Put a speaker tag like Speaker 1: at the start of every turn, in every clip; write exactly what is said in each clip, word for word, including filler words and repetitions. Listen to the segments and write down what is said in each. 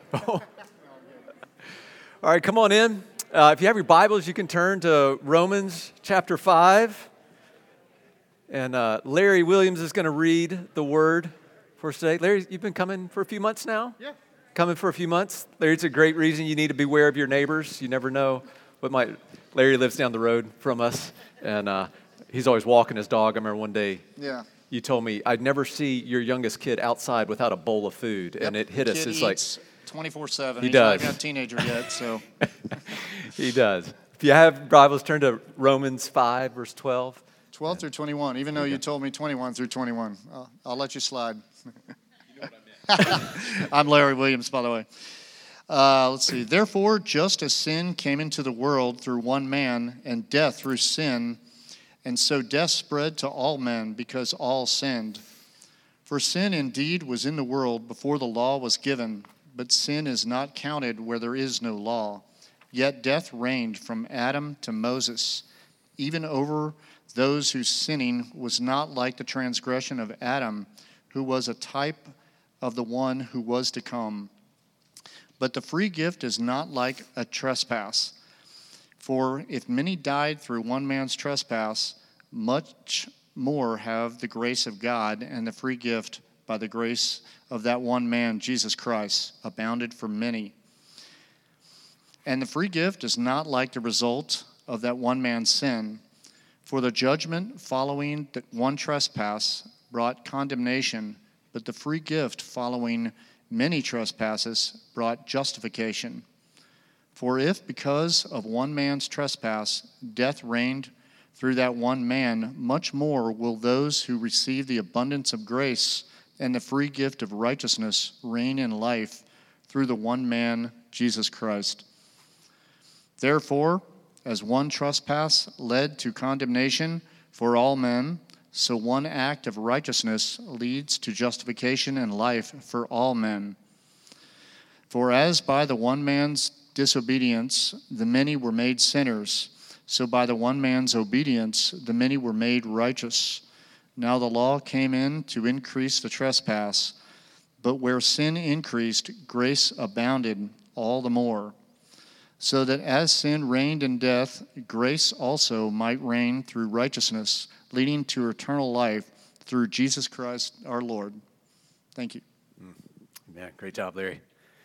Speaker 1: All right, come on in. Uh, if you have your Bibles, you can turn to Romans chapter five. And uh, Larry Williams is going to read the word for us today. Larry, you've been coming for a few months now?
Speaker 2: Yeah.
Speaker 1: Coming for a few months? Larry, it's a great reason you need to beware of your neighbors. You never know what might... Larry lives down the road from us, and uh, he's always walking his dog. I remember one day
Speaker 2: Yeah.
Speaker 1: you told me, I'd never see your youngest kid outside without a bowl of food,
Speaker 2: Yep.
Speaker 1: and it hit
Speaker 2: the
Speaker 1: us.
Speaker 2: Kid
Speaker 1: It's
Speaker 2: eats
Speaker 1: like...
Speaker 2: twenty-four seven.
Speaker 1: He
Speaker 2: He's
Speaker 1: does.
Speaker 2: not even a teenager yet, so.
Speaker 1: He does. If you have Bibles, turn to Romans five, verse twelve.
Speaker 2: twelve through twenty-one, even though you told me twenty-one through twenty-one. I'll, I'll let you slide.
Speaker 1: You know what I meant.
Speaker 2: I'm Larry Williams, by the way. Uh, let's see. Therefore, just as sin came into the world through one man, and death through sin, and so death spread to all men because all sinned. For sin indeed was in the world before the law was given, but sin is not counted where there is no law. Yet death reigned from Adam to Moses, even over those whose sinning was not like the transgression of Adam, who was a type of the one who was to come. But the free gift is not like a trespass. For if many died through one man's trespass, much more have the grace of God and the free gift by the grace of that one man, Jesus Christ, abounded for many. And the free gift is not like the result of that one man's sin. For the judgment following that one trespass brought condemnation, but the free gift following many trespasses brought justification. For if because of one man's trespass death reigned through that one man, much more will those who receive the abundance of grace and the free gift of righteousness reign in life through the one man, Jesus Christ. Therefore, as one trespass led to condemnation for all men, so one act of righteousness leads to justification and life for all men. For as by the one man's disobedience the many were made sinners, so by the one man's obedience the many were made righteous. Now the law came in to increase the trespass, but where sin increased, grace abounded all the more. So that as sin reigned in death, grace also might reign through righteousness, leading to eternal life through Jesus Christ our Lord. Thank you.
Speaker 1: Mm. Yeah, great job, Larry.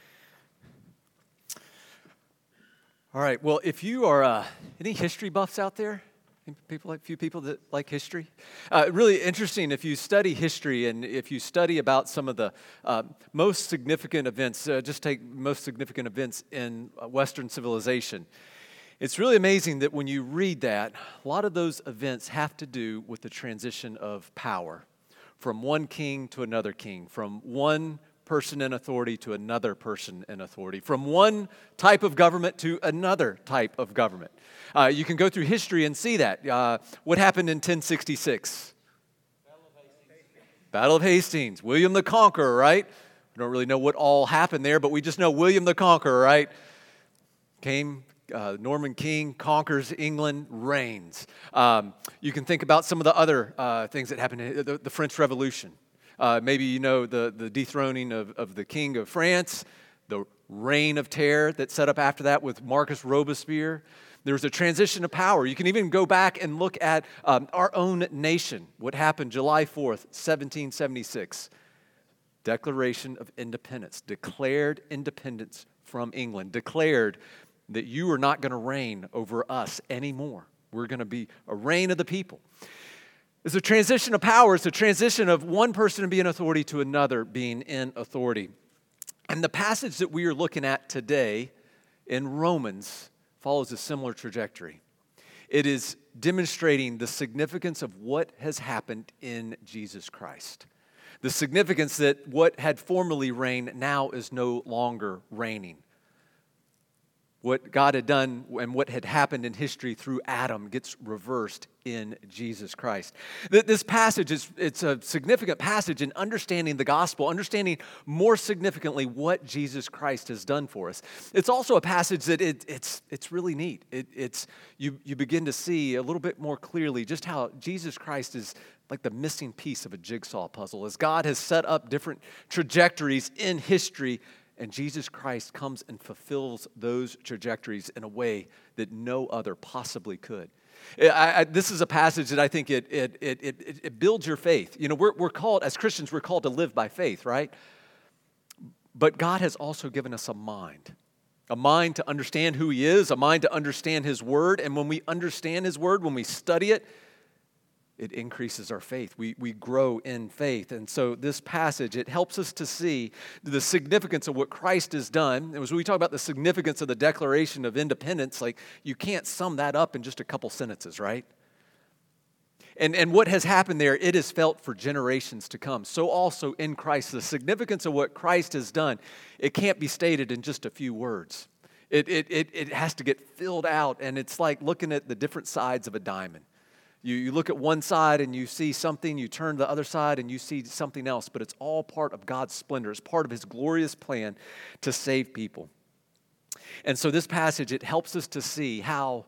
Speaker 1: All right, well, if you are, uh, any history buffs out there? Any people, like few people that like history? Uh, really interesting if you study history and if you study about some of the uh, most significant events, uh, just take most significant events in Western civilization. It's really amazing that when you read that, a lot of those events have to do with the transition of power from one king to another king, from one person in authority to another person in authority, from one type of government to another type of government. Uh, you can go through history and see that. Uh, what happened in ten sixty-six? Battle of Hastings. Battle of Hastings. William the Conqueror, right? We don't really know what all happened there, but we just know William the Conqueror, right? Came... Uh, Norman King conquers England, reigns. Um, you can think about some of the other uh, things that happened, the, the French Revolution. Uh, maybe you know the, the dethroning of, of the King of France, the Reign of Terror that set up after that with Marcus Robespierre. There was a transition of power. You can even go back and look at um, our own nation, what happened July fourth, seventeen seventy-six. Declaration of Independence, declared independence from England, declared that you are not going to reign over us anymore. We're going to be a reign of the people. It's a transition of power. It's a transition of one person being authority to another being in authority. And the passage that we are looking at today in Romans follows a similar trajectory. It is demonstrating the significance of what has happened in Jesus Christ. The significance that what had formerly reigned now is no longer reigning. What God had done and what had happened in history through Adam gets reversed in Jesus Christ. This passage is it's a significant passage in understanding the gospel, understanding more significantly what Jesus Christ has done for us. It's also a passage that it, it's it's really neat. It, it's you you begin to see a little bit more clearly just how Jesus Christ is like the missing piece of a jigsaw puzzle. As God has set up different trajectories in history, And Jesus Christ comes and fulfills those trajectories in a way that no other possibly could. I, I, this is a passage that I think it, it, it, it, it builds your faith. You know, we're, we're called, as Christians, we're called to live by faith, right? But God has also given us a mind. A mind to understand who He is, a mind to understand His Word. And when we understand His Word, when we study it, it increases our faith. We, we grow in faith. And so this passage, it helps us to see the significance of what Christ has done. And as we talk about the significance of the Declaration of Independence, like you can't sum that up in just a couple sentences, right? And, and what has happened there, it is felt for generations to come. So also in Christ, the significance of what Christ has done, it can't be stated in just a few words. It, it, it, it has to get filled out, and it's like looking at the different sides of a diamond. You, you look at one side and you see something, you turn to the other side and you see something else, but it's all part of God's splendor. It's part of His glorious plan to save people. And so this passage, it helps us to see how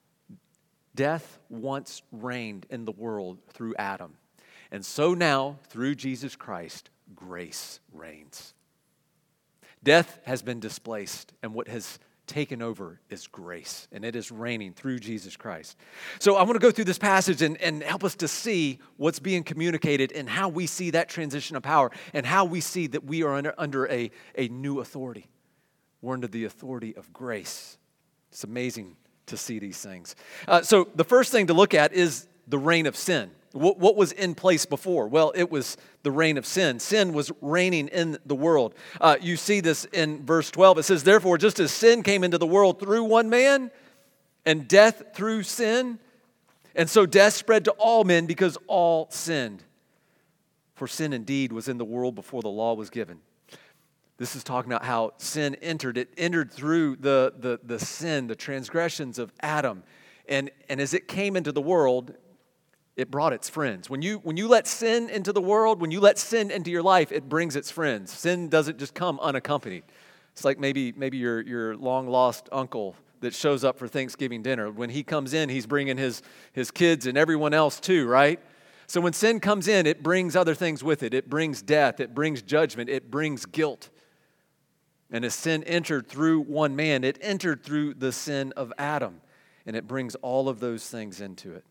Speaker 1: death once reigned in the world through Adam. And so now, through Jesus Christ, grace reigns. Death has been displaced, and what has taken over is grace, and it is reigning through Jesus Christ. So I want to go through this passage and, and help us to see what's being communicated and how we see that transition of power and how we see that we are under, under a, a new authority. We're under the authority of grace. It's amazing to see these things. Uh, so the first thing to look at is the reign of sin. What, what was in place before? Well, it was the reign of sin. Sin was reigning in the world. Uh, you see this in verse twelve. It says, therefore, just as sin came into the world through one man, and death through sin, and so death spread to all men because all sinned. For sin indeed was in the world before the law was given. This is talking about how sin entered. It entered through the, the, the sin, the transgressions of Adam. And, and as it came into the world, it brought its friends. When you, when you let sin into the world, when you let sin into your life, it brings its friends. Sin doesn't just come unaccompanied. It's like maybe, maybe your, your long-lost uncle that shows up for Thanksgiving dinner. When he comes in, he's bringing his, his kids and everyone else too, right? So when sin comes in, it brings other things with it. It brings death. It brings judgment. It brings guilt. And as sin entered through one man, it entered through the sin of Adam. And it brings all of those things into it.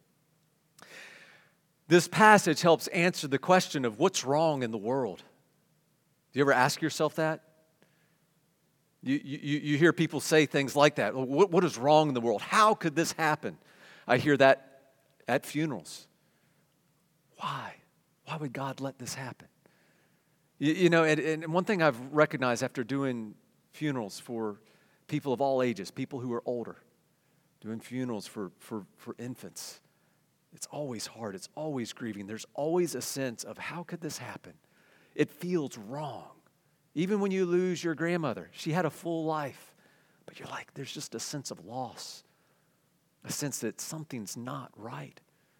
Speaker 1: This passage helps answer the question of what's wrong in the world. Do you ever ask yourself that? You, you, you hear people say things like that. What, what is wrong in the world? How could this happen? I hear that at funerals. Why? Why would God let this happen? You, you know, and, and one thing I've recognized after doing funerals for people of all ages, people who are older, doing funerals for, for, for infants, it's always hard. It's always grieving. There's always a sense of how could this happen? It feels wrong. Even when you lose your grandmother, she had a full life, but you're like, there's just a sense of loss, a sense that something's not right.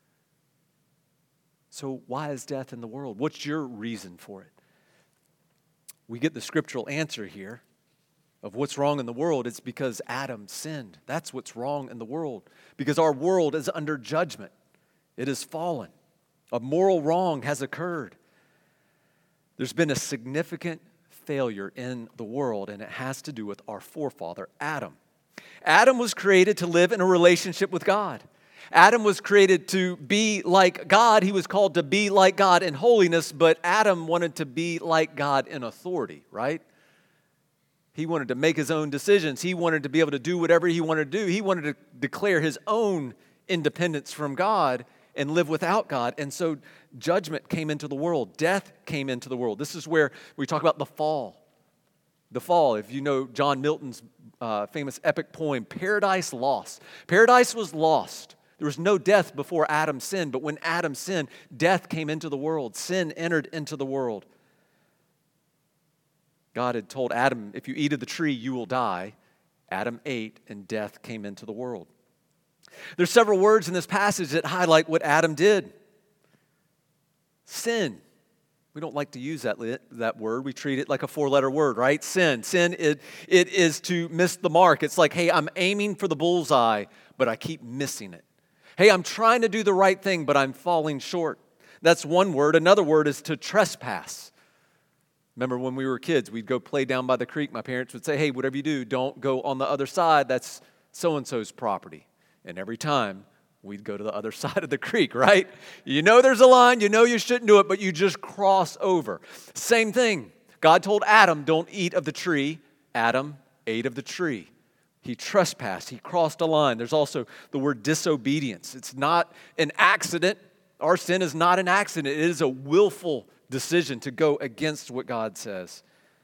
Speaker 1: So why is death in the world? What's your reason for it? We get the scriptural answer here of what's wrong in the world. It's because Adam sinned. That's what's wrong in the world, because our world is under judgment. It has fallen. A moral wrong has occurred. There's been a significant failure in the world, and it has to do with our forefather, Adam. Adam was created to live in a relationship with God. Adam was created to be like God. He was called to be like God in holiness, but Adam wanted to be like God in authority, right? He wanted to make his own decisions. He wanted to be able to do whatever he wanted to do. He wanted to declare his own independence from God and live without God. And so judgment came into the world. Death came into the world. This is where we talk about the fall. The fall, if you know John Milton's uh, famous epic poem, Paradise Lost. Paradise was lost. There was no death before Adam sinned, but when Adam sinned, death came into the world. Sin entered into the world. God had told Adam, if you eat of the tree, you will die. Adam ate, and death came into the world. There's several words in this passage that highlight what Adam did. Sin. We don't like to use that, that word. We treat it like a four-letter word, right? Sin. Sin, it, it is to miss the mark. It's like, hey, I'm aiming for the bullseye, but I keep missing it. Hey, I'm trying to do the right thing, but I'm falling short. That's one word. Another word is to trespass. Remember when we were kids, we'd go play down by the creek. My parents would say, hey, whatever you do, don't go on the other side. That's so-and-so's property. And every time, we'd go to the other side of the creek, right? You know there's a line. You know you shouldn't do it, but you just cross over. Same thing. God told Adam, don't eat of the tree. Adam ate of the tree. He trespassed. He crossed a line. There's also the word disobedience. It's not an accident. Our sin is not an accident. It is a willful decision to go against what God says.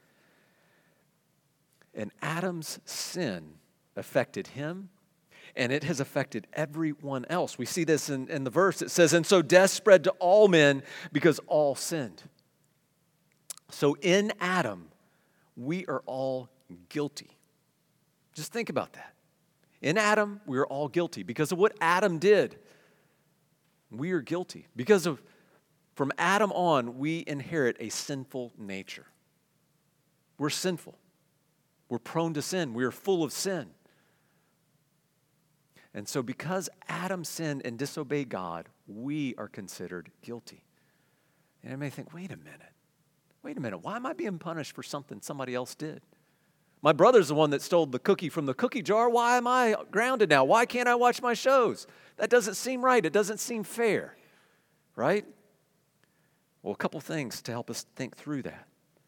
Speaker 1: And Adam's sin affected him, and it has affected everyone else. We see this in, in the verse. It says, and so death spread to all men because all sinned. So in Adam, we are all guilty. Just think about that. In Adam, we are all guilty because of what Adam did. We are guilty because of From Adam on, we inherit a sinful nature. We're sinful. We're prone to sin. We are full of sin. And so because Adam sinned and disobeyed God, we are considered guilty. And I may think, wait a minute. Wait a minute. Why am I being punished for something somebody else did? My brother's the one that stole the cookie from the cookie jar. Why am I grounded now? Why can't I watch my shows? That doesn't seem right. It doesn't seem fair. Right? Well, a couple things to help us think through that.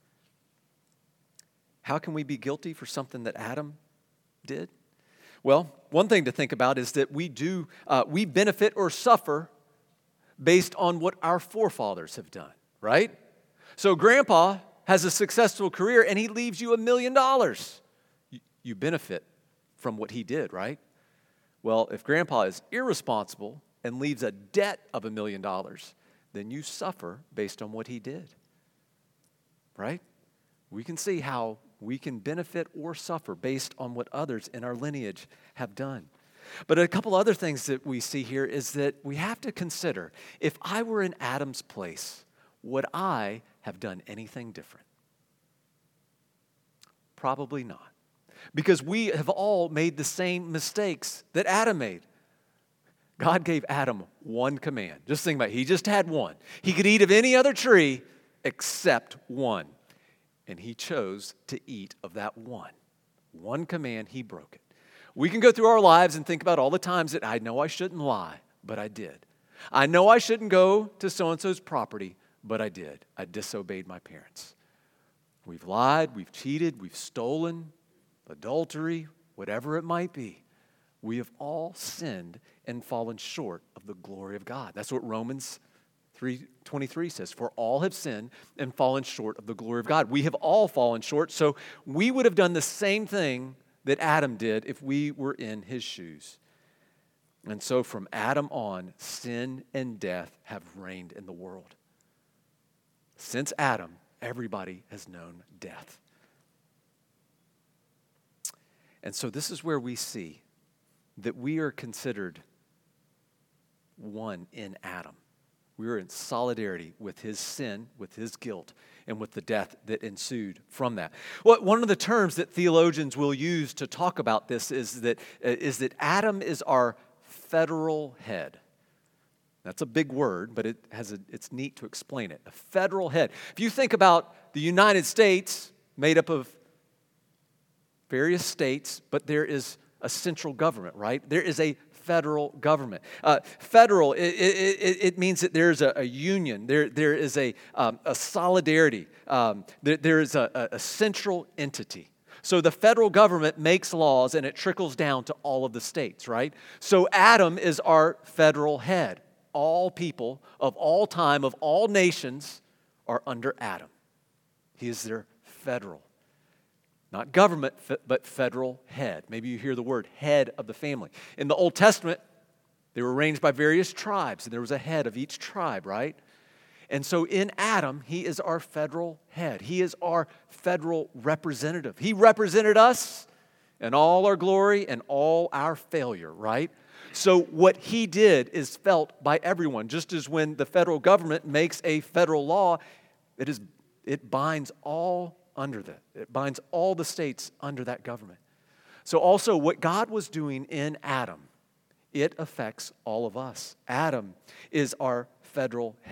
Speaker 1: How can we be guilty for something that Adam did? Well, one thing to think about is that we do uh, we benefit or suffer based on what our forefathers have done, right? So Grandpa has a successful career and he leaves you a million dollars. You benefit from what he did, right? Well, if Grandpa is irresponsible and leaves a debt of a million dollars, then you suffer based on what he did, right? We can see how we can benefit or suffer based on what others in our lineage have done. But a couple other things that we see here is that we have to consider, if I were in Adam's place, would I have done anything different? Probably not. Because we have all made the same mistakes that Adam made. God gave Adam one command. Just think about it. He just had one. He could eat of any other tree except one. And he chose to eat of that one. One command, he broke it. We can go through our lives and think about all the times that I know I shouldn't lie, but I did. I know I shouldn't go to so-and-so's property, but I did. I disobeyed my parents. We've lied, we've cheated, we've stolen, adultery, whatever it might be. We have all sinned and fallen short of the glory of God. That's what Romans three twenty-three says. For all have sinned and fallen short of the glory of God. We have all fallen short, so we would have done the same thing that Adam did if we were in his shoes. And so from Adam on, sin and death have reigned in the world. Since Adam, everybody has known death. And so this is where we see that we are considered one in Adam. We are in solidarity with his sin, with his guilt, and with the death that ensued from that. Well, one of the terms that theologians will use to talk about this is that, uh, is that Adam is our federal head. That's a big word, but it has a, it's neat to explain it. A federal head. If you think about the United States, made up of various states, but there is a central government, right? There is a federal government. Uh, federal, it, it, it means that there's a, a union. There, there is a, um, a solidarity. Um, there, there is a, a central entity. So the federal government makes laws and it trickles down to all of the states, right? So Adam is our federal head. All people of all time, of all nations, are under Adam. He is their federal. Not government, but federal head. Maybe you hear the word head of the family. In the Old Testament, they were arranged by various tribes, and there was a head of each tribe, right? And so in Adam, he is our federal head. He is our federal representative. He represented us in all our glory and all our failure, right? So what he did is felt by everyone. Just as when the federal government makes a federal law, it is it binds all under that. It binds all the states under that government. So also what God was doing in Adam, it affects all of us. Adam is our federal head.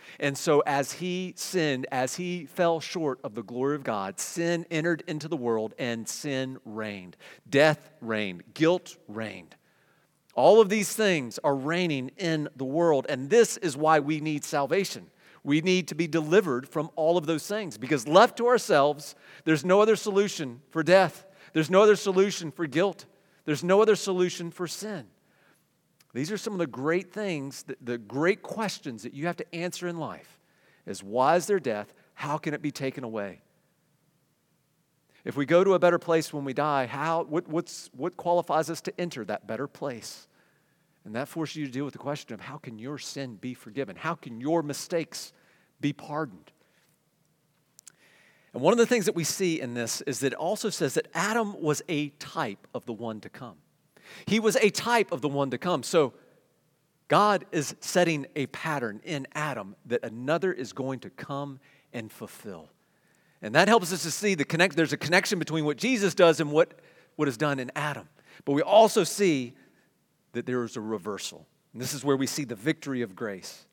Speaker 1: And so as he sinned, as he fell short of the glory of God, sin entered into the world and sin reigned. Death reigned. Guilt reigned. All of these things are reigning in the world, and this is why we need salvation. We need to be delivered from all of those things, because left to ourselves, there's no other solution for death. There's no other solution for guilt. There's no other solution for sin. These are some of the great things, the, the great questions that you have to answer in life is, why is there death? How can it be taken away? If we go to a better place when we die, how, what, what's, what qualifies us to enter that better place? And that forces you to deal with the question of, how can your sin be forgiven? How can your mistakes be pardoned? And one of the things that we see in this is that it also says that Adam was a type of the one to come. He was a type of the one to come. So God is setting a pattern in Adam that another is going to come and fulfill. And that helps us to see the connect. There's a connection between what Jesus does and what, what is done in Adam. But we also see that there is a reversal. And this is where we see the victory of grace.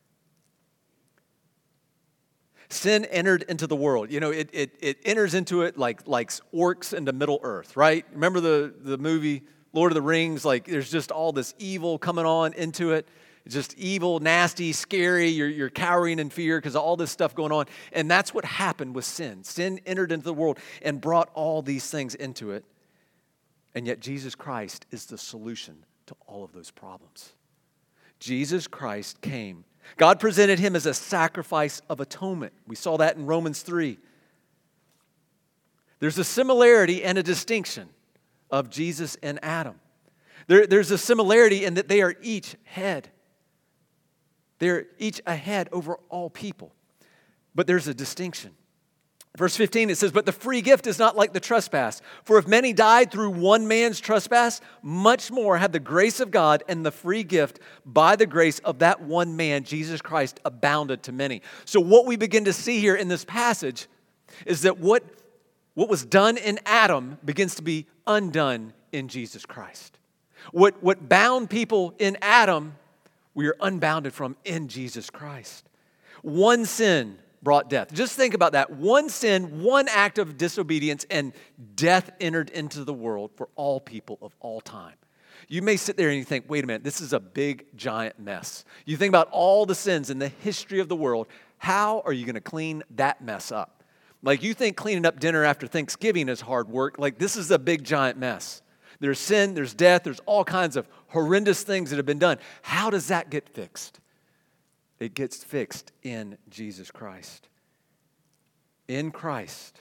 Speaker 1: Sin entered into the world. You know, it, it, it enters into it like, like orcs into Middle Earth, right? Remember the, the movie Lord of the Rings? Like, there's just all this evil coming on into it. It's just evil, nasty, scary. You're, you're cowering in fear because of all this stuff going on. And that's what happened with sin. Sin entered into the world and brought all these things into it. And yet Jesus Christ is the solution to all of those problems. Jesus Christ came. God presented him as a sacrifice of atonement. We saw that in Romans three. There's a similarity and a distinction of Jesus and Adam. There, there's a similarity in that they are each head. They're each a head over all people. But there's a distinction. Verse fifteen, it says, "But the free gift is not like the trespass. For if many died through one man's trespass, much more have the grace of God and the free gift by the grace of that one man, Jesus Christ, abounded to many." So what we begin to see here in this passage is that what, what was done in Adam begins to be undone in Jesus Christ. What, what bound people in Adam, we are unbounded from in Jesus Christ. One sin brought death. Just think about that. One sin, one act of disobedience, and death entered into the world for all people of all time. You may sit there and you think, wait a minute, this is a big, giant mess. You think about all the sins in the history of the world. How are you going to clean that mess up? Like, you think cleaning up dinner after Thanksgiving is hard work. Like, this is a big, giant mess. There's sin, there's death, there's all kinds of horrendous things that have been done. How does that get fixed? It gets fixed in Jesus Christ. In Christ,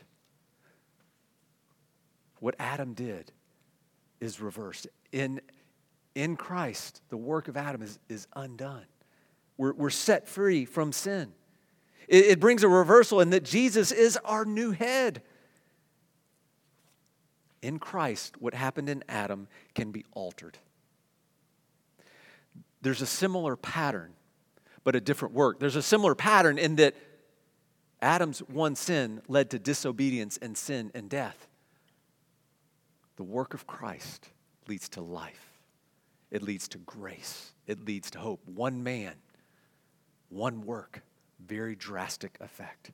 Speaker 1: what Adam did is reversed. In, in Christ, the work of Adam is, is undone. We're, we're set free from sin. It, it brings a reversal in that Jesus is our new head. In Christ, what happened in Adam can be altered. There's a similar pattern, but a different work. There's a similar pattern in that Adam's one sin led to disobedience and sin and death. The work of Christ leads to life. It leads to grace. It leads to hope. One man, one work, very drastic effect.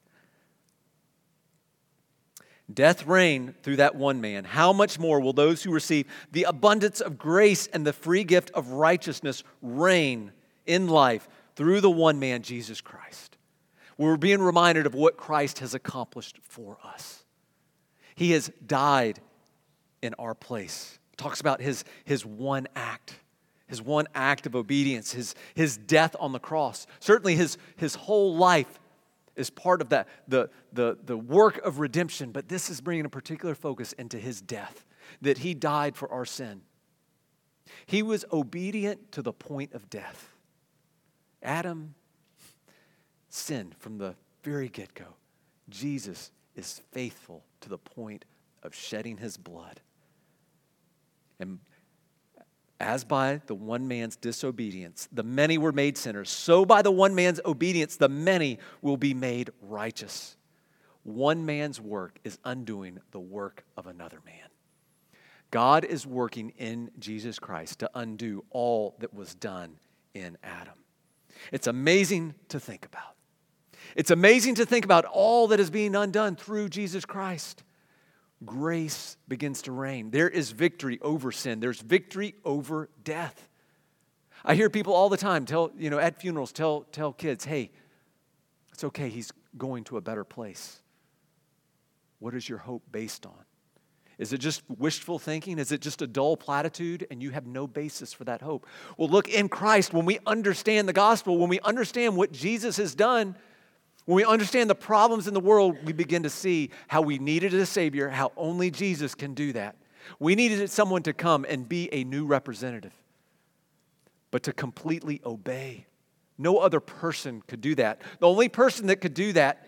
Speaker 1: Death reigned through that one man. How much more will those who receive the abundance of grace and the free gift of righteousness reign in life through the one man, Jesus Christ? We're being reminded of what Christ has accomplished for us. He has died in our place. It talks about his, his one act, his one act of obedience, his, his death on the cross. Certainly his, his whole life is part of that, the, the, the work of redemption, but this is bringing a particular focus into his death, that he died for our sin. He was obedient to the point of death. Adam sinned from the very get-go. Jesus is faithful to the point of shedding his blood. And as by the one man's disobedience, the many were made sinners, so by the one man's obedience, the many will be made righteous. One man's work is undoing the work of another man. God is working in Jesus Christ to undo all that was done in Adam. It's amazing to think about. It's amazing to think about all that is being undone through Jesus Christ. Grace begins to reign. There is victory over sin. There's victory over death. I hear people all the time tell, you know, at funerals, tell, tell kids, hey, it's okay, he's going to a better place. What is your hope based on? Is it just wishful thinking? Is it just a dull platitude and you have no basis for that hope? Well, look, in Christ, when we understand the gospel, when we understand what Jesus has done, when we understand the problems in the world, we begin to see how we needed a Savior, how only Jesus can do that. We needed someone to come and be a new representative, but to completely obey. No other person could do that. The only person that could do that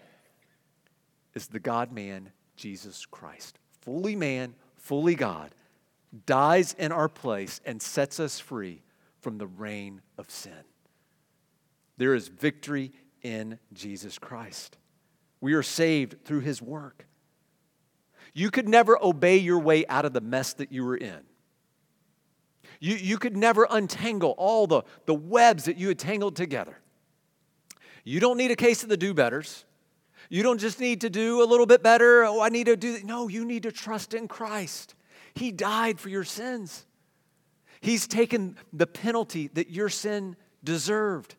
Speaker 1: is the God-man, Jesus Christ. Fully man, fully God, dies in our place and sets us free from the reign of sin. There is victory in Jesus Christ. We are saved through his work. You could never obey your way out of the mess that you were in. You, you could never untangle all the, the webs that you had tangled together. You don't need a case of the do-betters. You don't just need to do a little bit better. Oh, I need to do that. No, you need to trust in Christ. He died for your sins. He's taken the penalty that your sin deserved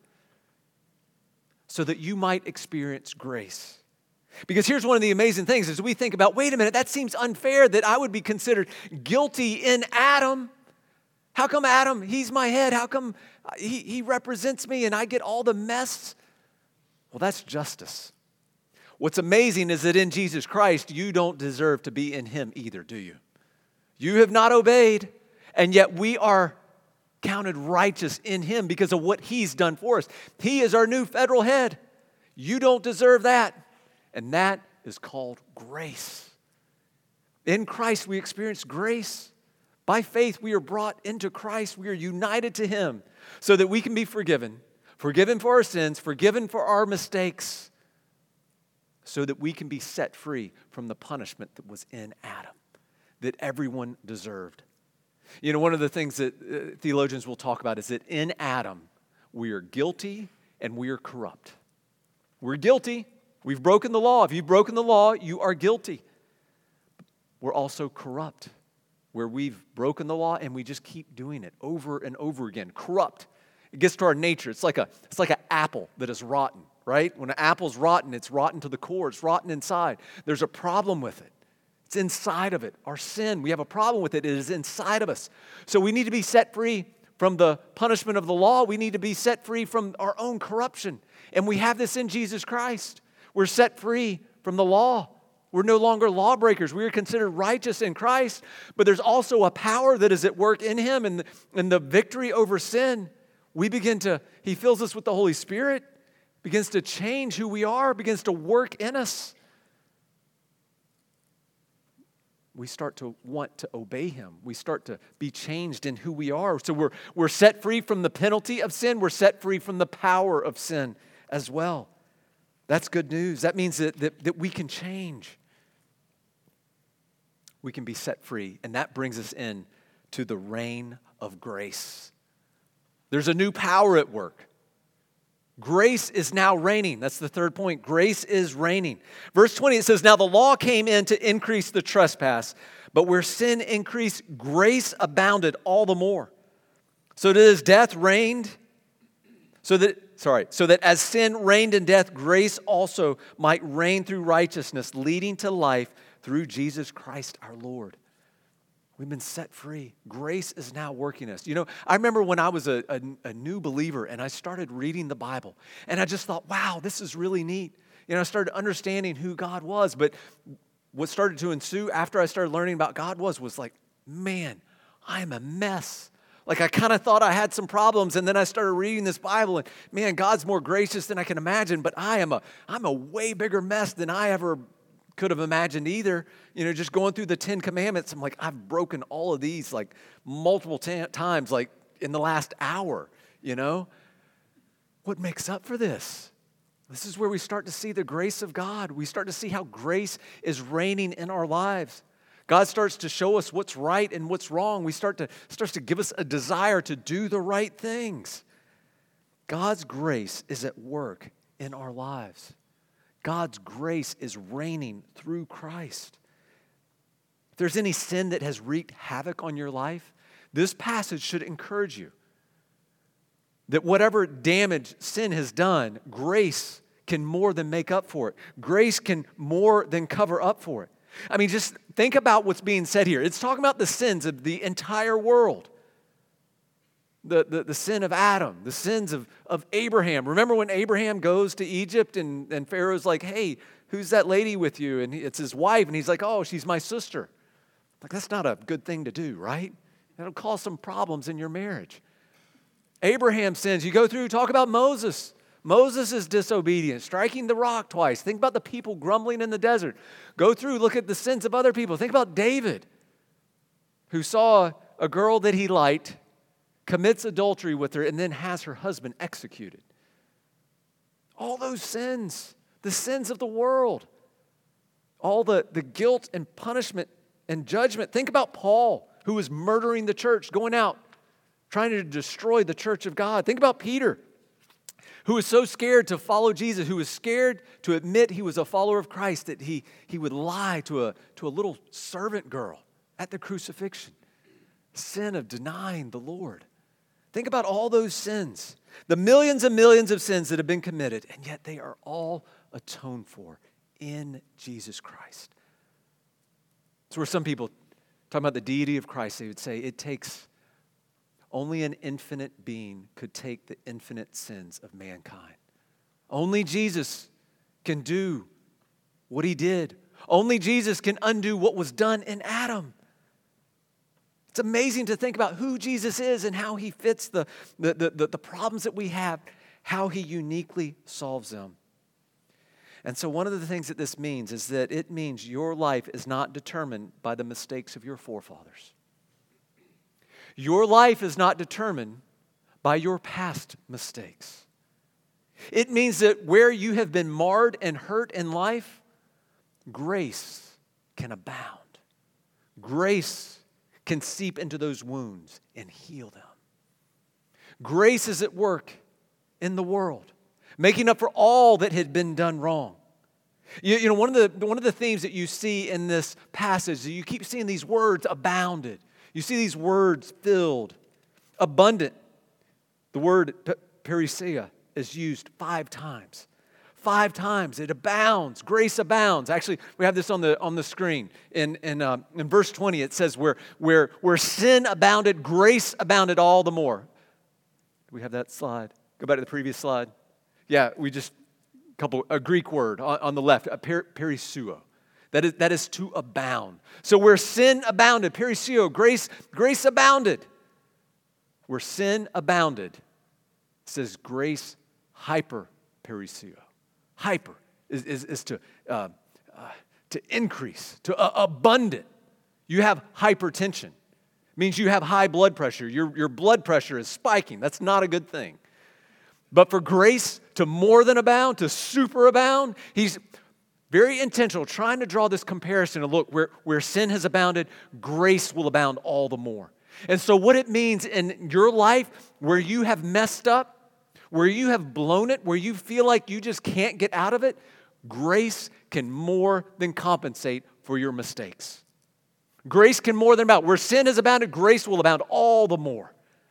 Speaker 1: so that you might experience grace. Because here's one of the amazing things as we think about, wait a minute, that seems unfair that I would be considered guilty in Adam. How come Adam, he's my head? How come he, he represents me and I get all the mess? Well, that's justice. What's amazing is that in Jesus Christ, you don't deserve to be in him either, do you? You have not obeyed, and yet we are counted righteous in him because of what he's done for us. He is our new federal head. You don't deserve that. And that is called grace. In Christ, we experience grace. By faith, we are brought into Christ. We are united to him so that we can be forgiven, forgiven for our sins, forgiven for our mistakes, so that we can be set free from the punishment that was in Adam, that everyone deserved. You know, one of the things that uh, theologians will talk about is that in Adam, we are guilty and we are corrupt. We're guilty. We've broken the law. If you've broken the law, you are guilty. We're also corrupt, where we've broken the law and we just keep doing it over and over again. Corrupt. It gets to our nature. It's like a, it's like an apple that is rotten, right? When an apple's rotten, it's rotten to the core. It's rotten inside. There's a problem with it. It's inside of it. Our sin, we have a problem with it. It is inside of us. So we need to be set free from the punishment of the law. We need to be set free from our own corruption. And we have this in Jesus Christ. We're set free from the law. We're no longer lawbreakers. We are considered righteous in Christ. But there's also a power that is at work in him, and the, and the victory over sin. We begin to, he fills us with the Holy Spirit, begins to change who we are, begins to work in us. We start to want to obey him. We start to be changed in who we are. So we're, we're set free from the penalty of sin. We're set free from the power of sin as well. That's good news. That means that, that, that we can change. We can be set free. And that brings us in to the reign of grace. There's a new power at work. Grace is now reigning. That's the third point. Grace is reigning. Verse twenty, it says, now the law came in to increase the trespass, but where sin increased, grace abounded all the more. So that as death reigned, so that, sorry, so that as sin reigned in death, grace also might reign through righteousness, leading to life through Jesus Christ our Lord. We've been set free. Grace is now working us. You know, I remember when I was a, a, a new believer and I started reading the Bible, and I just thought, wow, this is really neat. You know, I started understanding who God was, but what started to ensue after I started learning about God was, was like, man, I'm a mess. Like I kind of thought I had some problems, and then I started reading this Bible, and man, God's more gracious than I can imagine, but I am a, I'm a way bigger mess than I ever could have imagined either. You know, just going through the Ten Commandments, I'm like, I've broken all of these like multiple t- times, like in the last hour, you know? What makes up for this? This is where we start to see the grace of God. We start to see how grace is reigning in our lives. God starts to show us what's right and what's wrong. We start to starts to give us a desire to do the right things. God's grace is at work in our lives. God's grace is reigning through Christ. If there's any sin that has wreaked havoc on your life, this passage should encourage you that whatever damage sin has done, grace can more than make up for it. Grace can more than cover up for it. I mean, just think about what's being said here. It's talking about the sins of the entire world. The, the, the sin of Adam, the sins of, of Abraham. Remember when Abraham goes to Egypt and, and Pharaoh's like, hey, who's that lady with you? And he, it's his wife. And he's like, oh, she's my sister. Like, that's not a good thing to do, right? That'll cause some problems in your marriage. Abraham sins. You go through, talk about Moses. Moses' disobedience, striking the rock twice. Think about the people grumbling in the desert. Go through, look at the sins of other people. Think about David, who saw a girl that he liked, commits adultery with her, and then has her husband executed. All those sins, the sins of the world, all the, the guilt and punishment and judgment. Think about Paul, who was murdering the church, going out, trying to destroy the church of God. Think about Peter, who was so scared to follow Jesus, who was scared to admit he was a follower of Christ, that he, he would lie to a, to a little servant girl at the crucifixion. Sin of denying the Lord. Think about all those sins, the millions and millions of sins that have been committed, and yet they are all atoned for in Jesus Christ. It's where some people, talking about the deity of Christ, they would say it takes, only an infinite being could take the infinite sins of mankind. Only Jesus can do what he did. Only Jesus can undo what was done in Adam. It's amazing to think about who Jesus is and how he fits the, the, the, the problems that we have, how he uniquely solves them. And so one of the things that this means is that it means your life is not determined by the mistakes of your forefathers. Your life is not determined by your past mistakes. It means that where you have been marred and hurt in life, grace can abound. Grace can seep into those wounds and heal them. Grace is at work in the world, making up for all that had been done wrong. You, you know, one of the one of the themes that you see in this passage, you keep seeing these words abounded. You see these words filled, abundant. The word parisia is used five times. Five times. It abounds. Grace abounds. Actually, we have this on the on the screen. In in, uh, in verse twenty, it says, where, where, where sin abounded, grace abounded all the more. Do we have that slide? Go back to the previous slide. Yeah, we just, a couple, a Greek word on, on the left, a per, perisuo. That is, that is to abound. So where sin abounded, perisuo, grace, grace abounded. Where sin abounded, it says grace hyper perisuo. Hyper is, is, is to, uh, uh, to increase, to uh, abundant. You have hypertension. It means you have high blood pressure. Your, your blood pressure is spiking. That's not a good thing. But for grace to more than abound, to superabound, he's very intentional, trying to draw this comparison to look, where, where sin has abounded, grace will abound all the more. And so what it means in your life, where you have messed up, where you have blown it, where you feel like you just can't get out of it, grace can more than compensate for your mistakes. Grace can more than abound. Where sin has abounded, grace will abound all the more.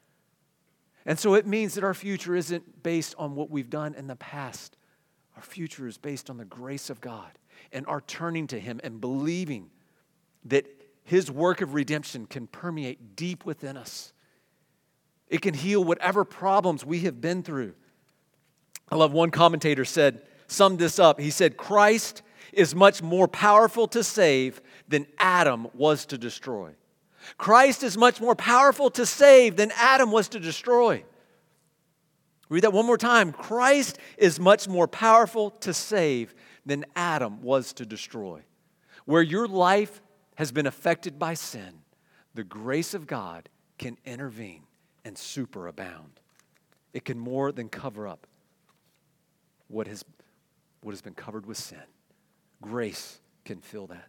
Speaker 1: And so it means that our future isn't based on what we've done in the past. Our future is based on the grace of God and our turning to him and believing that his work of redemption can permeate deep within us. It can heal whatever problems we have been through. I love one commentator said, summed this up. He said, Christ is much more powerful to save than Adam was to destroy. Christ is much more powerful to save than Adam was to destroy. Read that one more time. Christ is much more powerful to save than Adam was to destroy. Where your life has been affected by sin, the grace of God can intervene and superabound. It can more than cover up what has, what has been covered with sin. Grace can fill that.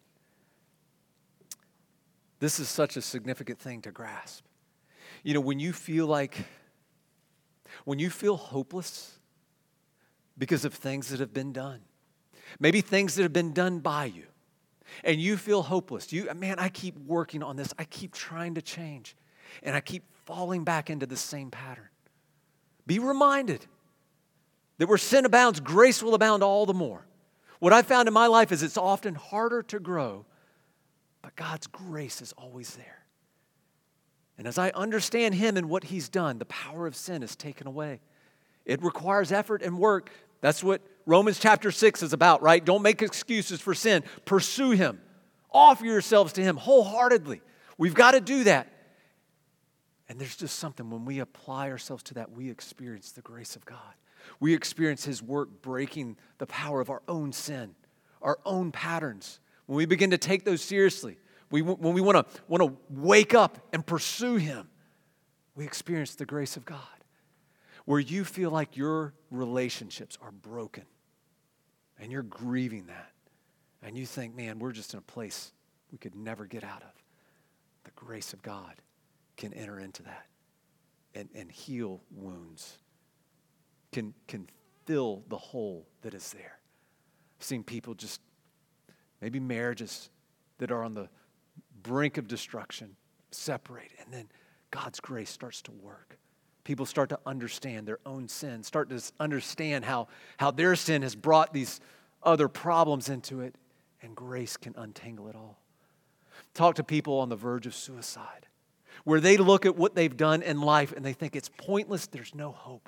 Speaker 1: This is such a significant thing to grasp. You know, when you feel like, When you feel hopeless because of things that have been done, maybe things that have been done by you, and you feel hopeless. You, man, I keep working on this. I keep trying to change, and I keep falling back into the same pattern. Be reminded that where sin abounds, grace will abound all the more. What I've found in my life is it's often harder to grow, but God's grace is always there. And as I understand Him and what He's done, the power of sin is taken away. It requires effort and work. That's what Romans chapter six is about, right? Don't make excuses for sin. Pursue Him. Offer yourselves to Him wholeheartedly. We've got to do that. And there's just something, when we apply ourselves to that, we experience the grace of God. We experience His work breaking the power of our own sin, our own patterns. When we begin to take those seriously, we, when we want to want to wake up and pursue Him, we experience the grace of God. Where you feel like your relationships are broken and you're grieving that, and you think, man, we're just in a place we could never get out of. The grace of God can enter into that and, and heal wounds, can, can fill the hole that is there. I've seen people just, maybe marriages that are on the brink of destruction, separate, and then God's grace starts to work. People start to understand their own sin, start to understand how, how their sin has brought these other problems into it, and grace can untangle it all. Talk to people on the verge of suicide, where they look at what they've done in life and they think it's pointless, there's no hope.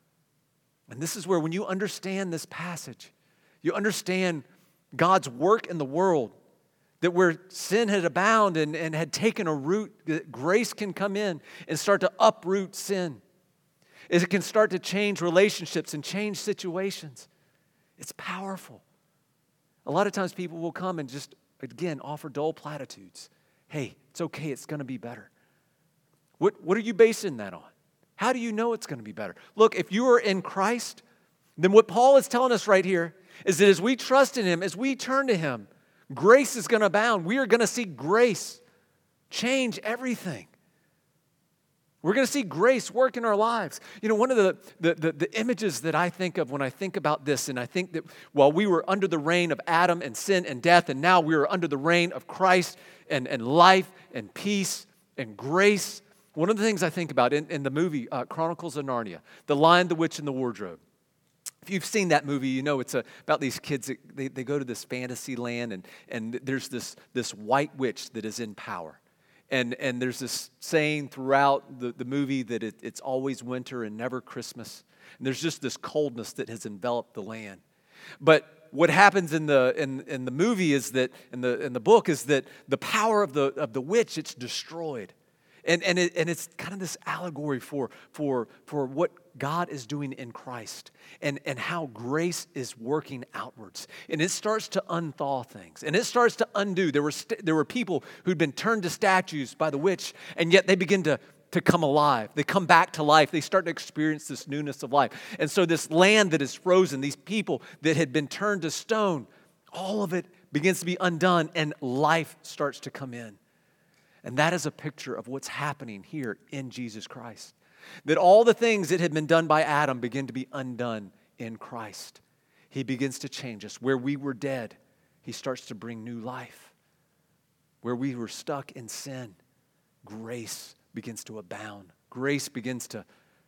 Speaker 1: And this is where, when you understand this passage, you understand God's work in the world, that where sin had abounded and, and had taken a root, that grace can come in and start to uproot sin. It can start to change relationships and change situations. It's powerful. A lot of times people will come and just, again, offer dull platitudes. Hey, it's okay, it's going to be better. What, what are you basing that on? How do you know it's going to be better? Look, if you are in Christ, then what Paul is telling us right here is that as we trust in Him, as we turn to Him, grace is going to abound. We are going to see grace change everything. We're going to see grace work in our lives. You know, one of the, the, the, the images that I think of when I think about this, and I think that while we were under the reign of Adam and sin and death, and now we are under the reign of Christ and, and life and peace and grace, one of the things I think about in, in the movie uh, Chronicles of Narnia, The Lion, the Witch, and the Wardrobe. If you've seen that movie, you know it's a, about these kids that they, they go to this fantasy land, and, and there's this, this white witch that is in power. And, and there's this saying throughout the, the movie that it, it's always winter and never Christmas. And there's just this coldness that has enveloped the land. But what happens in the in, in the movie is that, in the in the book, is that the power of the of the witch, it's destroyed. And and it, and it's kind of this allegory for for for what God is doing in Christ, and, and how grace is working outwards. And it starts to unthaw things, and it starts to undo. There were st- there were people who'd been turned to statues by the witch, and yet they begin to, to come alive. They come back to life. They start to experience this newness of life. And so this land that is frozen, these people that had been turned to stone, all of it begins to be undone, and life starts to come in. And that is a picture of what's happening here in Jesus Christ. That all the things that had been done by Adam begin to be undone in Christ. He begins to change us. Where we were dead, He starts to bring new life. Where we were stuck in sin, grace begins to abound. Grace begins to,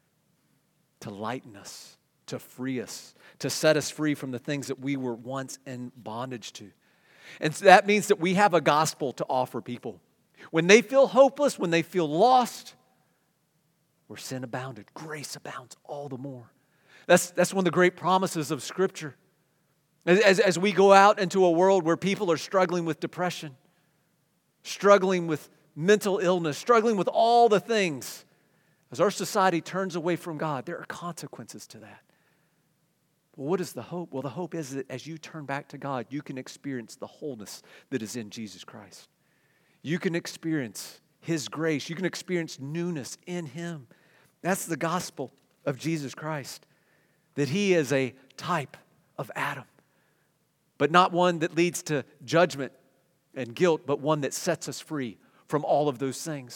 Speaker 1: to lighten us, to free us, to set us free from the things that we were once in bondage to. And so that means that we have a gospel to offer people. When they feel hopeless, when they feel lost, where sin abounded, grace abounds all the more. That's, that's one of the great promises of Scripture. As, as we go out into a world where people are struggling with depression, struggling with mental illness, struggling with all the things, as our society turns away from God, there are consequences to that. Well, what is the hope? Well, the hope is that as you turn back to God, you can experience the wholeness that is in Jesus Christ. You can experience His grace. You can experience newness in Him. That's the gospel of Jesus Christ. That He is a type of Adam. But not one that leads to judgment and guilt, but one that sets us free from all of those things.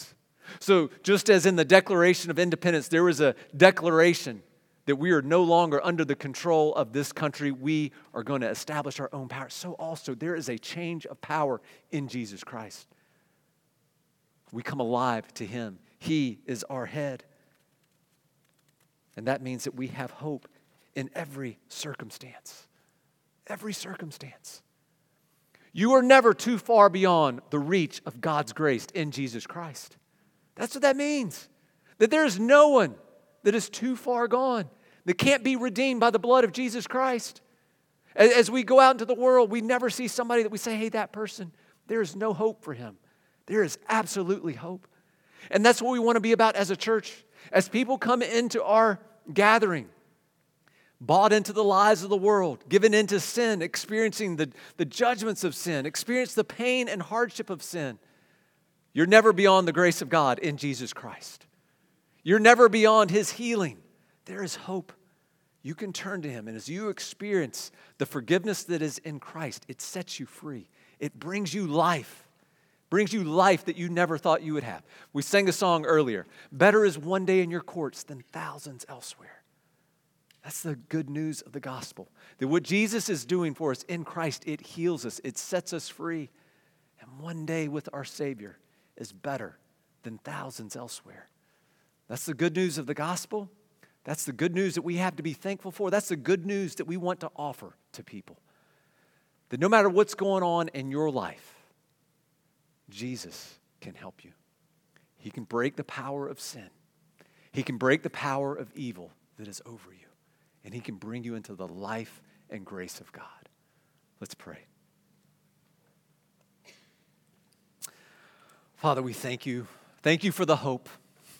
Speaker 1: So just as in the Declaration of Independence, there was a declaration that we are no longer under the control of this country, we are going to establish our own power. So also there is a change of power in Jesus Christ. We come alive to him. He is our head. And that means that we have hope in every circumstance. Every circumstance. You are never too far beyond the reach of God's grace in Jesus Christ. That's what that means. That there is no one that is too far gone, that can't be redeemed by the blood of Jesus Christ. As we go out into the world, we never see somebody that we say, hey, that person, there is no hope for him. There is absolutely hope. And that's what we want to be about as a church. As people come into our gathering, bought into the lies of the world, given into sin, experiencing the, the judgments of sin, experience the pain and hardship of sin, you're never beyond the grace of God in Jesus Christ. You're never beyond his healing. There is hope. You can turn to him, and as you experience the forgiveness that is in Christ, it sets you free. It brings you life. Brings you life that you never thought you would have. We sang a song earlier. Better is one day in your courts than thousands elsewhere. That's the good news of the gospel. That what Jesus is doing for us in Christ, it heals us. It sets us free. And one day with our Savior is better than thousands elsewhere. That's the good news of the gospel. That's the good news that we have to be thankful for. That's the good news that we want to offer to people. That no matter what's going on in your life, Jesus can help you. He can break the power of sin. He can break the power of evil that is over you. And he can bring you into the life and grace of God. Let's pray. Father, we thank you. Thank you for the hope.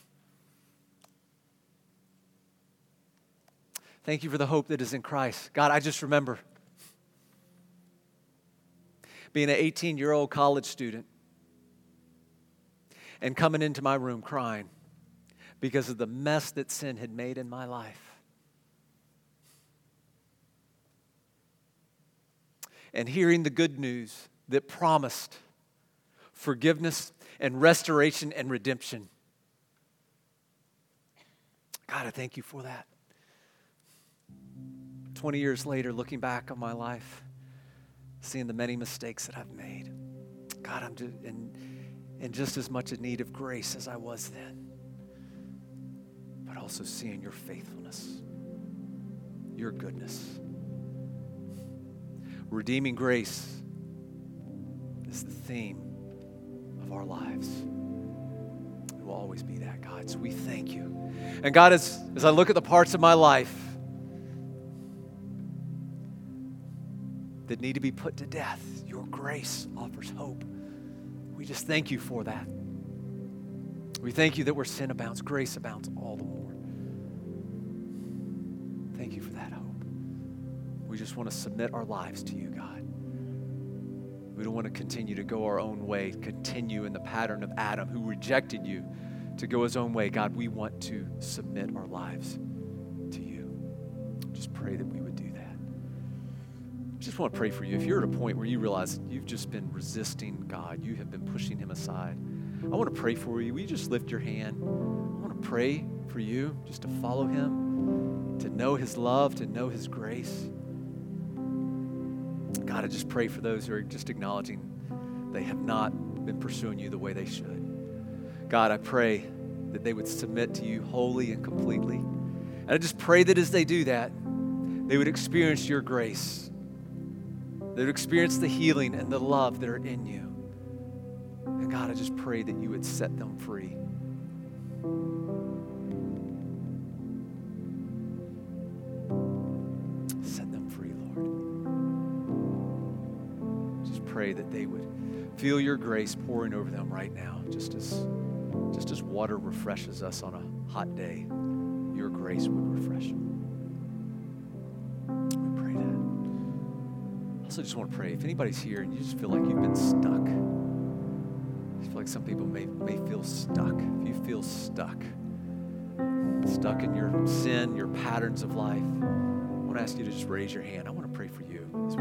Speaker 1: Thank you for the hope that is in Christ. God, I just remember being an eighteen-year-old college student and coming into my room crying because of the mess that sin had made in my life. And hearing the good news that promised forgiveness and restoration and redemption. God, I thank you for that. twenty years later, looking back on my life, seeing the many mistakes that I've made. God, I'm just in, in just as much in need of grace as I was then. But also seeing your faithfulness, your goodness. Redeeming grace is the theme of our lives. It will always be that, God. So we thank you. And God, as, as I look at the parts of my life that need to be put to death, your grace offers hope. We just thank you for that. We thank you that where sin abounds, grace abounds all the more. Thank you for that hope. We just want to submit our lives to you, God. We don't want to continue to go our own way, continue in the pattern of Adam who rejected you to go his own way. God, we want to submit our lives to you. Just pray that we would do that. I just want to pray for you. If you're at a point where you realize you've just been resisting God, you have been pushing him aside, I want to pray for you. Will you just lift your hand? I want to pray for you just to follow him, to know his love, to know his grace. God, I just pray for those who are just acknowledging they have not been pursuing you the way they should. God, I pray that they would submit to you wholly and completely. And I just pray that as they do that, they would experience your grace. They would experience the healing and the love that are in you. And God, I just pray that you would set them free. Set them free, Lord. Just pray that they would feel your grace pouring over them right now, just as, just as water refreshes us on a hot day. Your grace would refresh them. We pray that. I also just want to pray, if anybody's here and you just feel like you've been stuck, I feel like some people may, may feel stuck. If you feel stuck, stuck in your sin, your patterns of life, I want to ask you to just raise your hand. I want to pray for you.